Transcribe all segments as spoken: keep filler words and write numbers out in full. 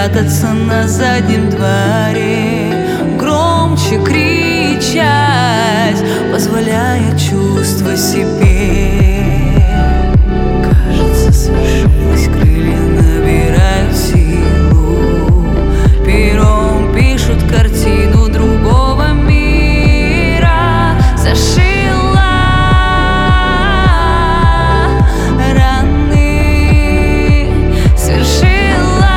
прятаться на заднем дворе, громче кричать, позволяя чувства себе. Кажется, свершилось, крылья набирают силу, пером пишут картину другого мира. Зашила раны, свершила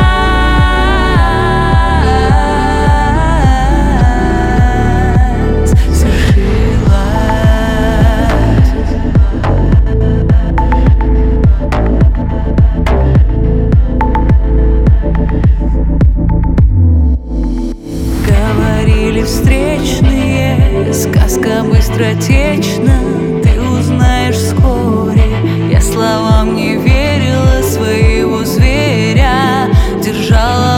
встречные, сказка быстротечна, ты узнаешь вскоре. Я словам не верила, своего зверя держала